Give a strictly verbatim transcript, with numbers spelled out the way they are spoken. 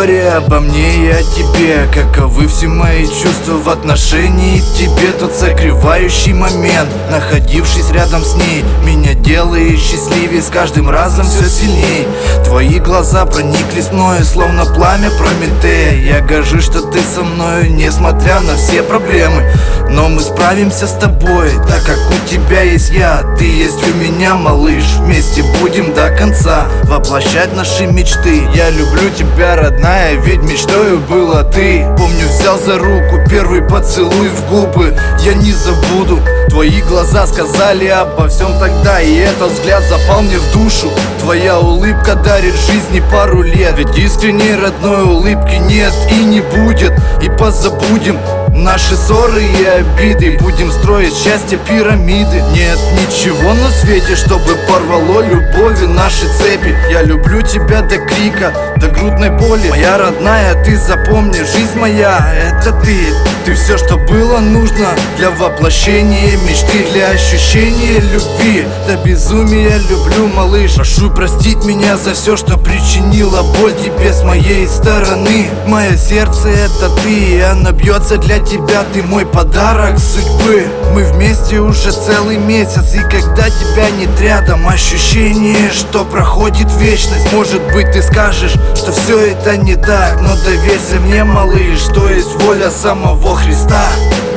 история обо мне и о тебе. Каковы все мои чувства в отношении к тебе. Тот согревающий момент, находившись рядом с ней, меня делает счастливее с каждым разом все сильней. Твои глаза прониклись мною, словно пламя Прометея. Я горжусь, что ты со мною, несмотря на все проблемы. Но мы справимся с тобой, так как у тебя есть я, ты есть у меня, малыш. Вместе будем до конца воплощать наши мечты. Я люблю тебя, родная, ведь мечтою была ты. Помню, взял за руку, первый поцелуй в губы я не забуду. Твои глаза сказали обо всем тогда, и этот взгляд запал мне в душу. Твоя улыбка дарит жизни пару лет, ведь искренней родной улыбки нет и не будет. И позабудем наши ссоры и обиды, будем строить счастье пирамиды. Нет ничего на свете, чтобы порвало любовью наши цепи. Я люблю тебя до крика, до грудной боли. Моя родная, ты запомни, жизнь моя — это ты. Ты все, что было нужно для воплощения мечты, для ощущения любви. До безумия люблю, малыш. Прошу простить меня за все, что причинила боль тебе с моей стороны. Мое сердце — это ты, и оно бьется для тебя. Ты мой подарок судьбы. Мы вместе уже целый месяц, и когда тебя нет рядом, ощущение, что проходит вечность. Может быть, ты скажешь, что все это не так, но доверься мне, малыш, что есть воля самого Христа.